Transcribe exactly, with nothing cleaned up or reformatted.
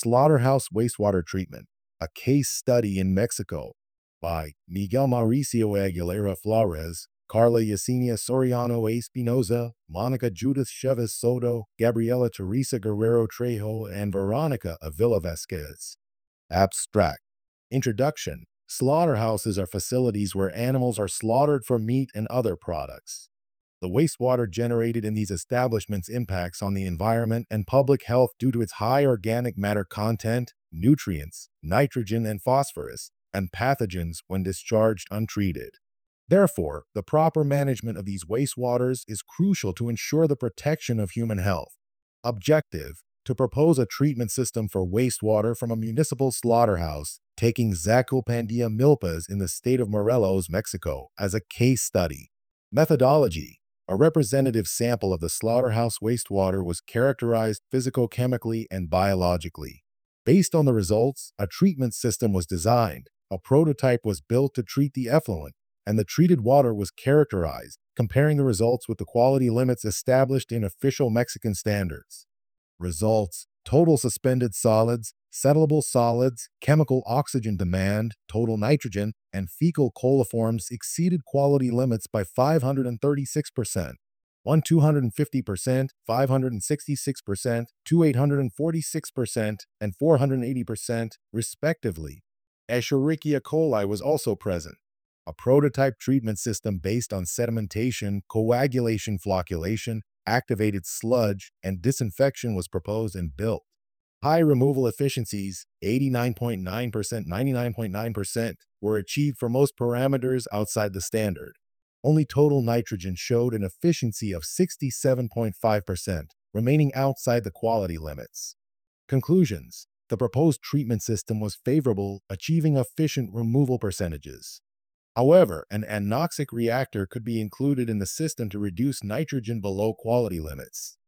Slaughterhouse Wastewater Treatment, a case study in Mexico by Miguel Mauricio Aguilera Flores, Carla Yesenia Soriano Espinoza, Monica Judith Chavez Soto, Gabriela Teresa Guerrero Trejo, and Veronica Avila Vasquez. Abstract. Introduction. Slaughterhouses are facilities where animals are slaughtered for meat and other products. The wastewater generated in these establishments impacts on the environment and public health due to its high organic matter content, nutrients, nitrogen and phosphorus, and pathogens when discharged untreated. Therefore, the proper management of these wastewaters is crucial to ensure the protection of human health. Objective: to propose a treatment system for wastewater from a municipal slaughterhouse, taking Zacopandilla milpas in the state of Morelos, Mexico, as a case study. Methodology: a representative sample of the slaughterhouse wastewater was characterized physicochemically and biologically. Based on the results, a treatment system was designed, a prototype was built to treat the effluent, and the treated water was characterized, comparing the results with the quality limits established in official Mexican standards. Results: total suspended solids, settlable solids, chemical oxygen demand, total nitrogen, and fecal coliforms exceeded quality limits by five hundred thirty-six percent, one hundred two hundred fifty percent, five hundred sixty-six percent, two hundred eight hundred forty-six percent, and four hundred eighty percent, respectively. Escherichia coli was also present. A prototype treatment system based on sedimentation, coagulation, flocculation, activated sludge, and disinfection was proposed and built. High removal efficiencies, eighty-nine point nine percent, ninety-nine point nine percent, were achieved for most parameters outside the standard. Only total nitrogen showed an efficiency of sixty-seven point five percent, remaining outside the quality limits. Conclusions: the proposed treatment system was favorable, achieving efficient removal percentages. However, an anoxic reactor could be included in the system to reduce nitrogen below quality limits.